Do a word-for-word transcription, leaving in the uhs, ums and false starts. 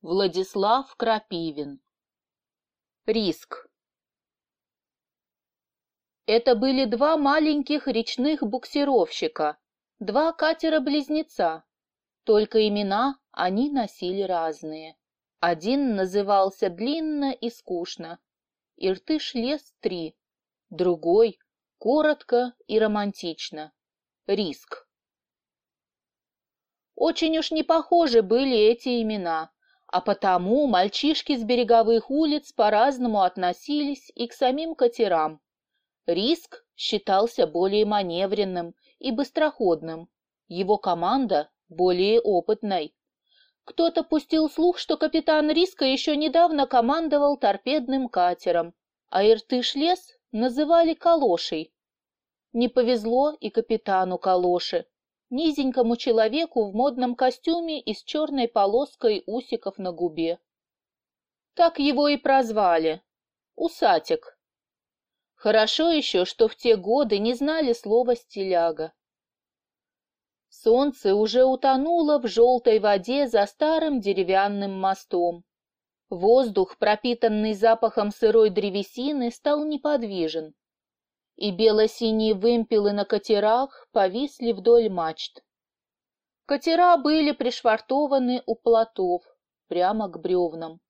Владислав Крапивин. Риск. Это были два маленьких речных буксировщика, два катера-близнеца. Только имена они носили разные. Один назывался длинно и скучно — Иртыш-лес-три, другой — коротко и романтично — Риск. Очень уж не похожи были эти имена, а потому мальчишки с береговых улиц по-разному относились и к самим катерам. Риск считался более маневренным и быстроходным, его команда более опытной. Кто-то пустил слух, что капитан Риска еще недавно командовал торпедным катером, а Иртыш-лес называли Калошей. Не повезло и капитану Калоши, низенькому человеку в модном костюме и с черной полоской усиков на губе. Так его и прозвали — Усатик. Хорошо еще, что в те годы не знали слова «стиляга». Солнце уже утонуло в желтой воде за старым деревянным мостом. Воздух, пропитанный запахом сырой древесины, стал неподвижен, и бело-синие вымпелы на катерах повисли вдоль мачт. Катера были пришвартованы у плотов, прямо к бревнам.